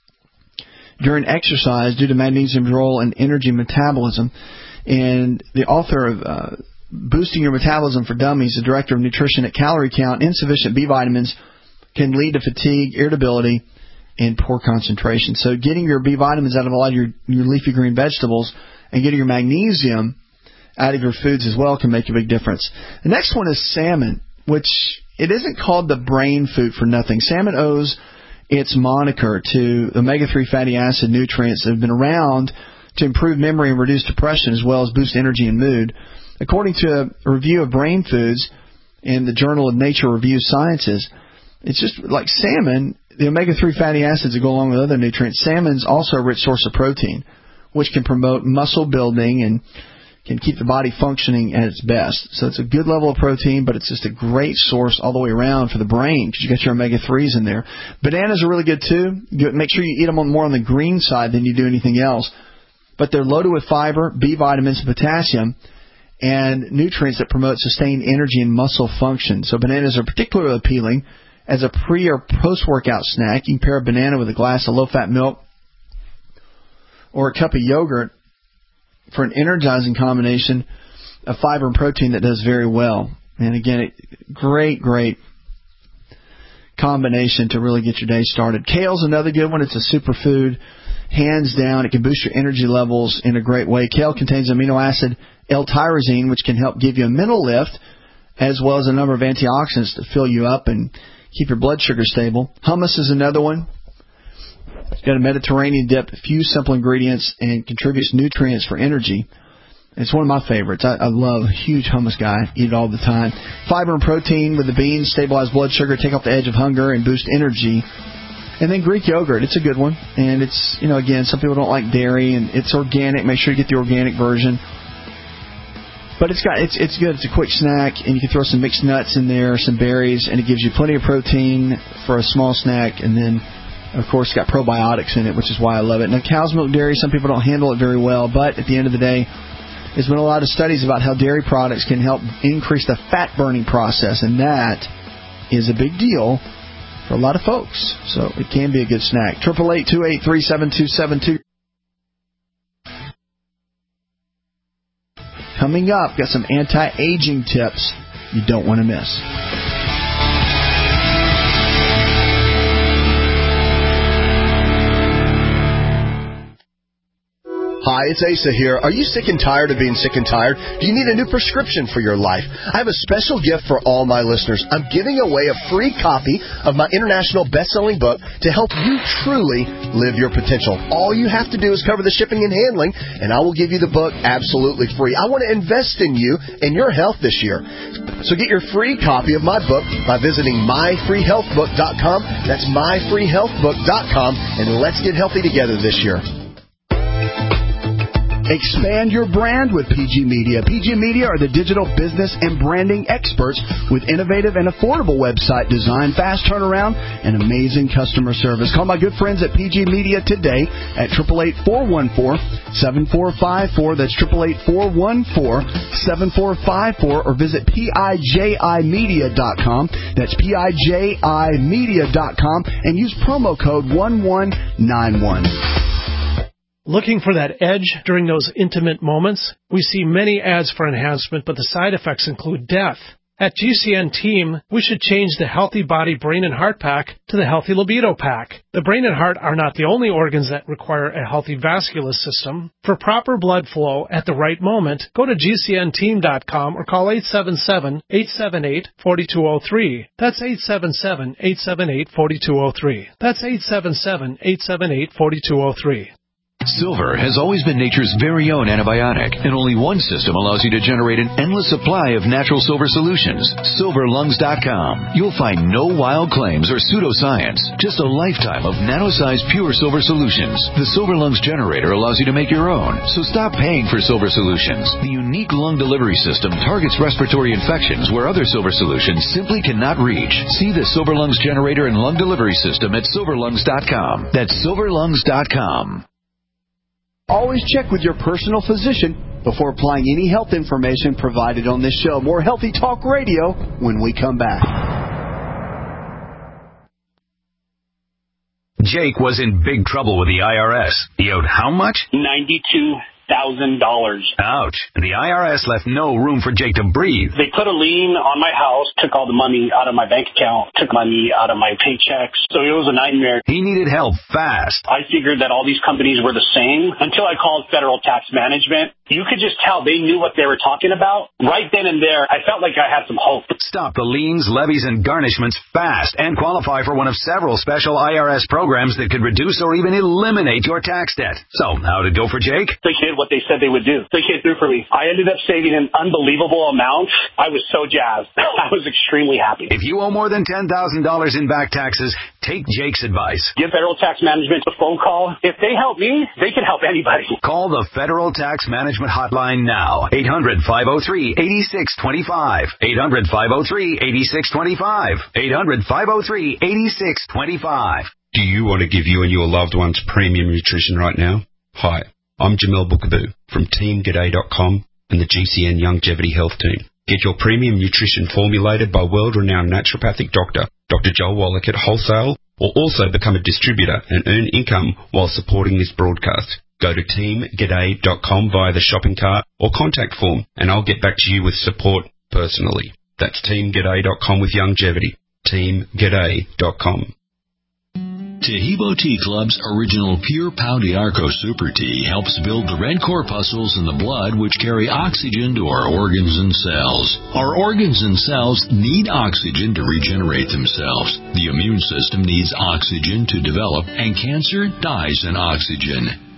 during exercise due to magnesium's role in energy metabolism. And the author of uh, Boosting Your Metabolism for Dummies, the director of nutrition at Calorie Count, insufficient B vitamins can lead to fatigue, irritability, and poor concentration. So getting your B vitamins out of a lot of your, your leafy green vegetables and getting your magnesium out of your foods as well can make a big difference. The next one is salmon, which it isn't called the brain food for nothing. Salmon owes its moniker to omega three fatty acid nutrients that have been around to improve memory and reduce depression, as well as boost energy and mood. According to a review of brain foods in the Journal of Nature Reviews Sciences, it's just like salmon, the omega three fatty acids that go along with other nutrients. Salmon's also a rich source of protein, which can promote muscle building and can keep the body functioning at its best. So it's a good level of protein, but it's just a great source all the way around for the brain because you got your omega threes in there. Bananas are really good too. Make sure you eat them on more on the green side than you do anything else. But they're loaded with fiber, B vitamins, and potassium, and nutrients that promote sustained energy and muscle function. So bananas are particularly appealing as a pre- or post-workout snack. You can pair a banana with a glass of low-fat milk or a cup of yogurt for an energizing combination of fiber and protein that does very well. And again, it, great, great combination to really get your day started. Kale's another good one. It's a superfood, hands down. It can boost your energy levels in a great way. Kale contains amino acid L-tyrosine, which can help give you a mental lift, as well as a number of antioxidants to fill you up and keep your blood sugar stable. Hummus is another one. It's got a Mediterranean dip, a few simple ingredients, and contributes nutrients for energy. It's one of my favorites. I, I love a huge hummus guy. Eat it all the time. Fiber and protein with the beans stabilize blood sugar, take off the edge of hunger, and boost energy And then Greek yogurt, it's a good one. And it's, you know, again, some people don't like dairy, and it's organic. Make sure you get the organic version. But it's got it's it's good. It's a quick snack, and you can throw some mixed nuts in there, some berries, and it gives you plenty of protein for a small snack. And then, of course, it's got probiotics in it, which is why I love it. Now, cow's milk dairy, some people don't handle it very well, but at the end of the day, there's been a lot of studies about how dairy products can help increase the fat-burning process, and that is a big deal for a lot of folks. So it can be a good snack. eight eight eight, two eight three, seven two seven two. Coming up, got some anti-aging tips you don't want to miss. Hi, it's Asa here. Are you sick and tired of being sick and tired? Do you need a new prescription for your life? I have a special gift for all my listeners. I'm giving away a free copy of my international best-selling book to help you truly live your potential. All you have to do is cover the shipping and handling, and I will give you the book absolutely free. I want to invest in you and your health this year. So get your free copy of my book by visiting my free health book dot com. That's my free health book dot com, and let's get healthy together this year. Expand your brand with P G Media. P G Media are the digital business and branding experts with innovative and affordable website design, fast turnaround, and amazing customer service. Call my good friends at P G Media today at eight eight eight, four one four, seven four five four. That's eight eight eight, four one four, seven four five four, or visit P I J I media dot com. That's P I J I media dot com, and use promo code one one nine one. Looking for that edge during those intimate moments? We see many ads for enhancement, but the side effects include death. At G C N Team, we should change the Healthy Body Brain and Heart Pack to the Healthy Libido Pack. The brain and heart are not the only organs that require a healthy vascular system. For proper blood flow at the right moment, go to G C N team dot com or call eight seven seven, eight seven eight, four two zero three. That's eight seven seven, eight seven eight, four two zero three. That's eight seven seven, eight seven eight, four two zero three. Silver has always been nature's very own antibiotic, and only one system allows you to generate an endless supply of natural silver solutions. silver lungs dot com. You'll find no wild claims or pseudoscience, just a lifetime of nano-sized pure silver solutions. The Silver Lungs generator allows you to make your own, so stop paying for silver solutions. The unique lung delivery system targets respiratory infections where other silver solutions simply cannot reach. See the Silver Lungs generator and lung delivery system at silver lungs dot com. That's silver lungs dot com. Always check with your personal physician before applying any health information provided on this show. More Healthy Talk Radio when we come back. Jake was in big trouble with the I R S. He owed how much? ninety-two thousand dollars. Ouch. And the I R S left no room for Jake to breathe. They put a lien on my house, took all the money out of my bank account, took money out of my paychecks. So it was a nightmare. He needed help fast. I figured that all these companies were the same until I called Federal Tax Management. You could just tell they knew what they were talking about. Right then and there, I felt like I had some hope. Stop the liens, levies, and garnishments fast and qualify for one of several special I R S programs that could reduce or even eliminate your tax debt. So, how'd it go for Jake? They did what they said they would do. They came through for me. I ended up saving an unbelievable amount. I was so jazzed. I was extremely happy. If you owe more than ten thousand dollars in back taxes, take Jake's advice. Give Federal Tax Management a phone call. If they help me, they can help anybody. Call the Federal Tax Management Hotline now. eight hundred, five oh three, eight six two five. eight hundred, five oh three, eight six two five. eight hundred, five oh three, eight six two five. Do you want to give you and your loved ones premium nutrition right now? Hi, I'm Jamel Bookaboo from team g'day dot com and the G C N Longevity Health Team. Get your premium nutrition formulated by world-renowned naturopathic doctor, Doctor Joel Wallach at Wholesale, or also become a distributor and earn income while supporting this broadcast. Go to team g'day dot com via the shopping cart or contact form, and I'll get back to you with support personally. That's team g'day dot com with longevity. team g'day dot com. Tahibo Tea Club's original Pure Pau d'Arco Super Tea helps build the red corpuscles in the blood which carry oxygen to our organs and cells. Our organs and cells need oxygen to regenerate themselves. The immune system needs oxygen to develop, and cancer dies in oxygen.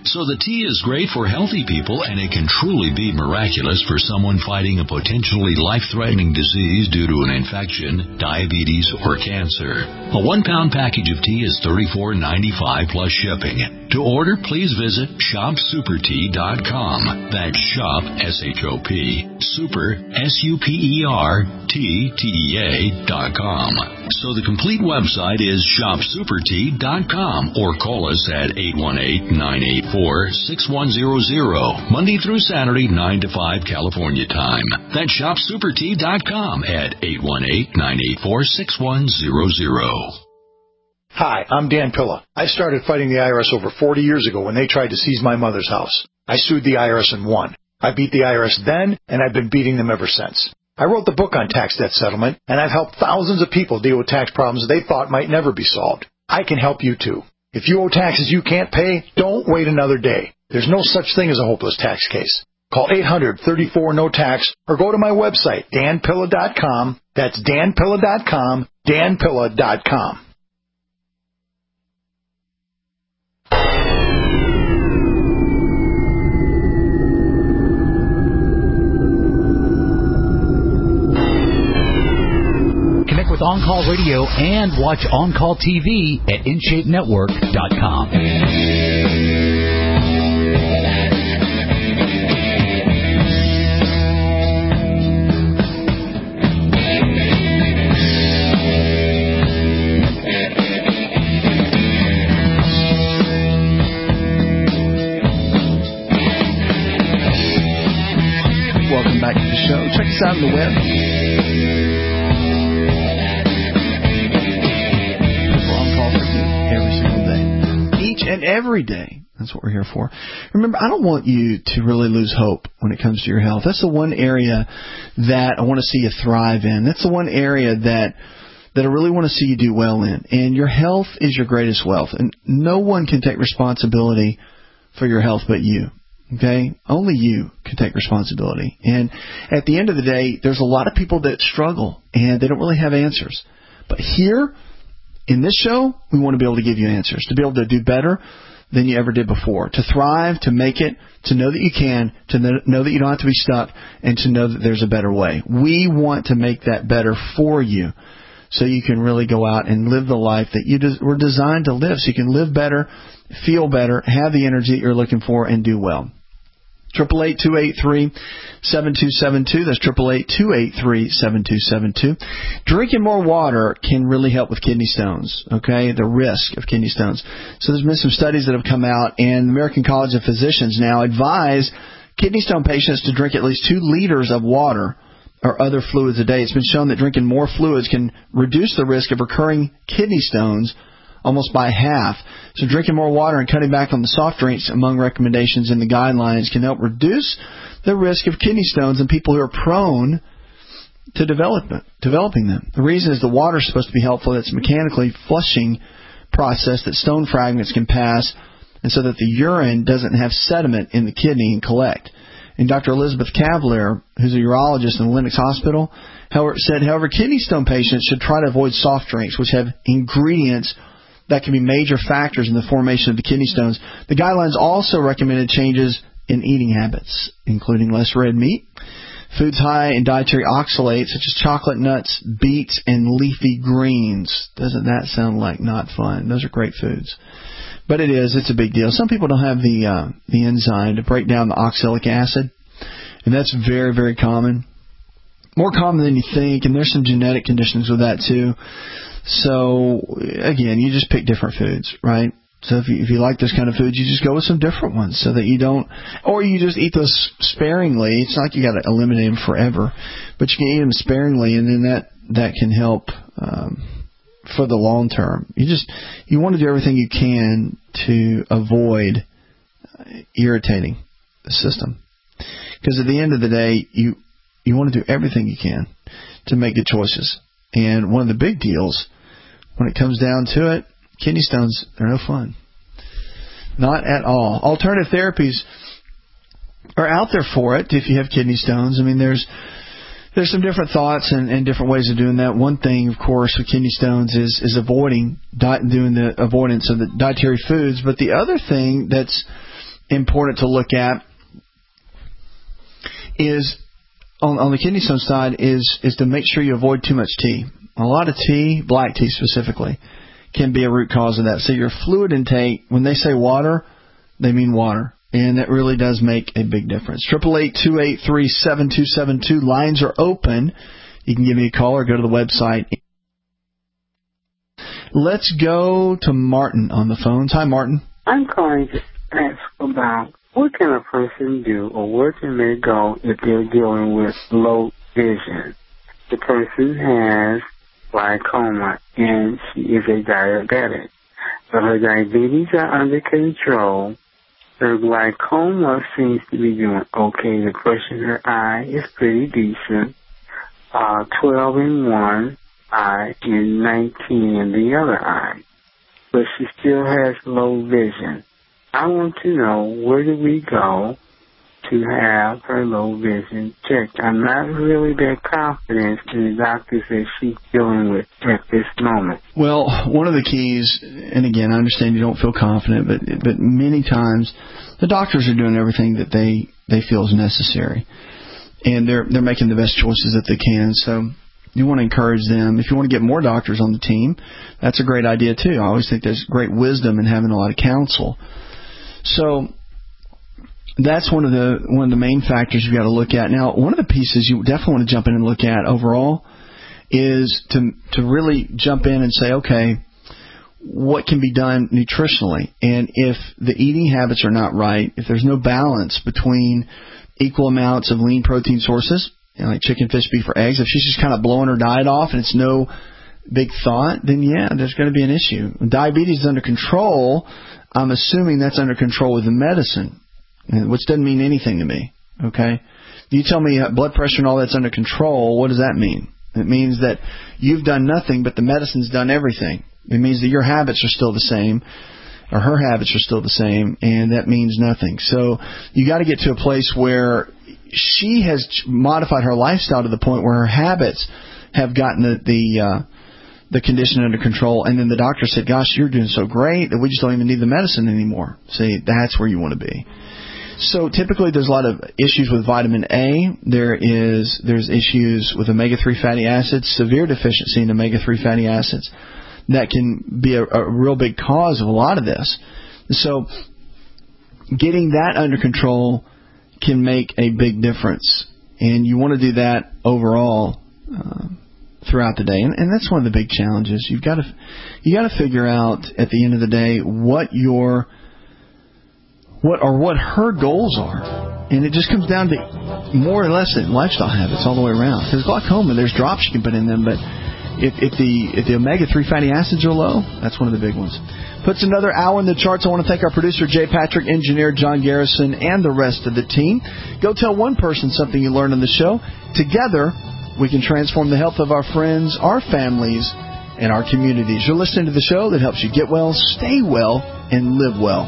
So the tea is great for healthy people, and it can truly be miraculous for someone fighting a potentially life-threatening disease due to an infection, diabetes, or cancer. A one-pound package of tea is thirty-four ninety-five plus shipping. To order, please visit shop super tea dot com. That's shop, S H O P, super, S U P E R, T, T E A dot com. So the complete website is shop super tea dot com, or call us at eight one eight, nine eight four, six one zero zero, Monday through Saturday, nine to five California time. That's shop super tea dot com at eight one eight, nine eight four, six one zero zero. Hi, I'm Dan Pilla. I started fighting the I R S over forty years ago when they tried to seize my mother's house. I sued the I R S and won. I beat the I R S then, and I've been beating them ever since. I wrote the book on tax debt settlement, and I've helped thousands of people deal with tax problems they thought might never be solved. I can help you too. If you owe taxes you can't pay, don't wait another day. There's no such thing as a hopeless tax case. Call eight hundred, thirty-four, no tax or go to my website, dan pilla dot com. That's dan pilla dot com, dan pilla dot com. Connect with On Call Radio and watch On Call T V at in shape network dot com. Welcome back to the show. Check us out on the web. And every day. That's what we're here for. Remember, I don't want you to really lose hope when it comes to your health. That's the one area that I want to see you thrive in. That's the one area that that I really want to see you do well in. And your health is your greatest wealth. And no one can take responsibility for your health but you. Okay? Only you can take responsibility. And at the end of the day, there's a lot of people that struggle and they don't really have answers. But here, in this show, we want to be able to give you answers, to be able to do better than you ever did before, to thrive, to make it, to know that you can, to know that you don't have to be stuck, and to know that there's a better way. We want to make that better for you so you can really go out and live the life that you des- were designed to live, so you can live better, feel better, have the energy that you're looking for, and do well. Triple eight two eight three seven two seven two. That's triple eight two eight three seven two seven two. Drinking more water can really help with kidney stones. Okay, the risk of kidney stones. So there's been some studies that have come out, and the American College of Physicians now advise kidney stone patients to drink at least two liters of water or other fluids a day. It's been shown that drinking more fluids can reduce the risk of recurring kidney stones almost by half. So drinking more water and cutting back on the soft drinks among recommendations in the guidelines can help reduce the risk of kidney stones in people who are prone to development, developing them. The reason is the water is supposed to be helpful. It's a mechanically flushing process that stone fragments can pass, and so that the urine doesn't have sediment in the kidney and collect. And Doctor Elizabeth Cavalier, who's a urologist in Lenox Hospital, however, said, however, kidney stone patients should try to avoid soft drinks, which have ingredients that can be major factors in the formation of the kidney stones. The guidelines also recommended changes in eating habits, including less red meat, foods high in dietary oxalates such as chocolate, nuts, beets, and leafy greens. Doesn't that sound like not fun? Those are great foods. But it is. It's a big deal. Some people don't have the uh, the enzyme to break down the oxalic acid, and that's very, very common. More common than you think, and there's some genetic conditions with that too. So, again, you just pick different foods, right? So if you, if you like those kind of foods, you just go with some different ones so that you don't, or you just eat those sparingly. It's not like you got to eliminate them forever, but you can eat them sparingly, and then that, that can help um, for the long term. You just, you want to do everything you can to avoid irritating the system. Because at the end of the day, you, you want to do everything you can to make good choices. And one of the big deals, when it comes down to it, kidney stones, they're no fun. Not at all. Alternative therapies are out there for it if you have kidney stones. I mean, there's there's some different thoughts and, and different ways of doing that. One thing, of course, with kidney stones is, is avoiding, diet, doing the avoidance of the dietary foods. But the other thing that's important to look at is, on, on the kidney stone side, is, is to make sure you avoid too much tea. A lot of tea, black tea specifically, can be a root cause of that. So your fluid intake, when they say water, they mean water. And that really does make a big difference. eight eight eight, two eight three, seven two seven two. Lines are open. You can give me a call or go to the website. Let's go to Martin on the phones. Hi, Martin. I'm calling to ask about what can a person do or where can they go if they're dealing with low vision. The person has glaucoma and she is a diabetic. But her diabetes are under control. Her glaucoma seems to be doing okay. The pressure in her eye is pretty decent. Uh, twelve in one eye and nineteen in the other eye. But she still has low vision. I want to know, where do we go to have her low vision checked? I'm not really that confident in the doctors that she's dealing with at this moment. Well, one of the keys, and again, I understand you don't feel confident, but but many times the doctors are doing everything that they, they feel is necessary. And they're they're making the best choices that they can. So you want to encourage them. If you want to get more doctors on the team, that's a great idea too. I always think there's great wisdom in having a lot of counsel. So that's one of the one of the main factors you've got to look at. Now, one of the pieces you definitely want to jump in and look at overall is to to really jump in and say, okay, what can be done nutritionally? And if the eating habits are not right, if there's no balance between equal amounts of lean protein sources, you know, like chicken, fish, beef, or eggs, if she's just kind of blowing her diet off and it's no big thought, then yeah, there's going to be an issue. When diabetes is under control, I'm assuming that's under control with the medicine, which doesn't mean anything to me, okay? You tell me blood pressure and all that's under control, what does that mean? It means that you've done nothing, but the medicine's done everything. It means that your habits are still the same, or her habits are still the same, and that means nothing. So you got to get to a place where she has modified her lifestyle to the point where her habits have gotten the the, uh, the condition under control, and then the doctor said, gosh, you're doing so great that we just don't even need the medicine anymore. See, that's where you want to be. So typically there's a lot of issues with vitamin A. There is there's issues with omega three fatty acids, severe deficiency in omega three fatty acids. That can be a, a real big cause of a lot of this. So getting that under control can make a big difference. And you want to do that overall uh, throughout the day. And, and that's one of the big challenges. You've got to you got to figure out at the end of the day what your what or what her goals are. And it just comes down to more or less lifestyle habits all the way around. Because glaucoma, there's drops you can put in them, but If, if the if the omega three fatty acids are low, that's one of the big ones. Puts another hour in the charts. I want to thank our producer, Jay Patrick, engineer John Garrison, and the rest of the team. Go tell one person something you learned on the show. Together, we can transform the health of our friends, our families, and our communities. You're listening to the show that helps you get well, stay well, and live well.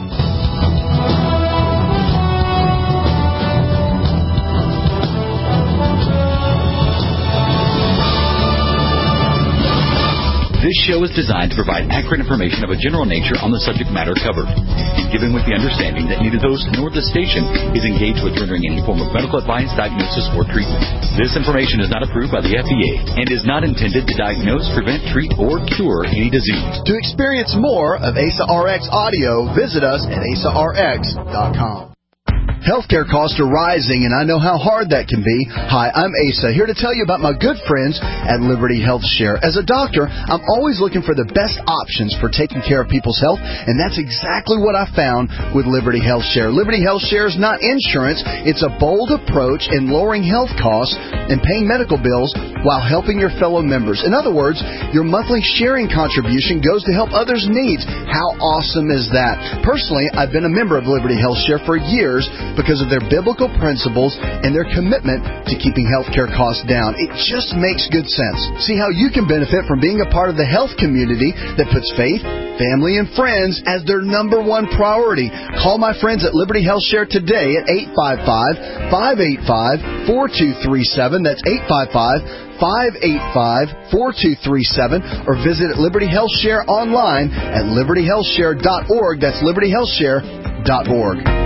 This show is designed to provide accurate information of a general nature on the subject matter covered, given with the understanding that neither host nor the station is engaged with rendering any form of medical advice, diagnosis, or treatment. This information is not approved by the F D A and is not intended to diagnose, prevent, treat, or cure any disease. To experience more of A S A R X audio, visit us at A S A R X dot com. Healthcare costs are rising, and I know how hard that can be. Hi, I'm Asa, here to tell you about my good friends at Liberty Health Share. As a doctor, I'm always looking for the best options for taking care of people's health, and that's exactly what I found with Liberty Health Share. Liberty Health Share is not insurance. It's a bold approach in lowering health costs and paying medical bills while helping your fellow members. In other words, your monthly sharing contribution goes to help others' needs. How awesome is that? Personally, I've been a member of Liberty Health Share for years because of their biblical principles and their commitment to keeping healthcare costs down. It just makes good sense. See how you can benefit from being a part of the health community that puts faith, family, and friends as their number one priority. Call my friends at Liberty Health Share today at eight five five, five eight five, four two three seven. That's eight five five, five eight five, four two three seven, or visit Liberty Health Share online at liberty health share dot org. That's liberty health share dot org.